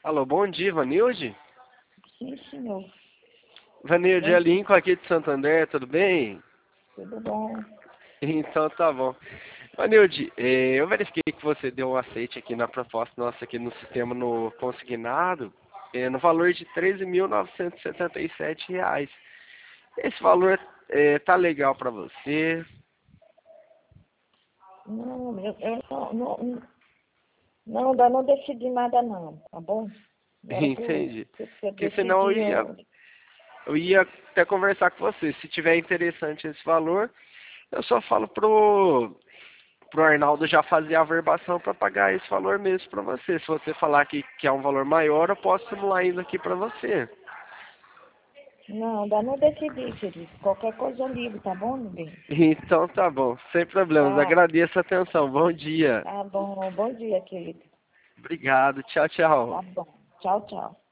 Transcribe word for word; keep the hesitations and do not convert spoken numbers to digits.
Alô, bom dia, Vanilde? Sim, senhor. Vanilde, Bom é dia. Lincoln aqui de Santo André, tudo bem? Tudo bom? Então tá bom. Vanilde, eh, eu verifiquei que você deu um aceite aqui na proposta nossa aqui no sistema no consignado, eh, no valor de treze mil novecentos e setenta e sete reais. Esse valor eh, tá legal para você? Não, eu, eu não, não, não, ainda não decidi nada não, tá bom? Agora tu, Entendi. se você Porque senão eu decidir, ia, eu... eu ia até conversar com você. Se tiver interessante esse valor, eu só falo pro pro Arnaldo já fazer a averbação para pagar esse valor mesmo para você. Se você falar que, que é um valor maior, eu posso simular isso aqui para você. Não, ainda não decidi, querido. Qualquer coisa eu ligo, tá bom, meu bem? Então tá bom, sem problemas. Tá, Agradeço a atenção. Bom dia. tá bom. Bom dia, querido. Obrigado. Tchau, tchau. Tá bom. Tchau, tchau.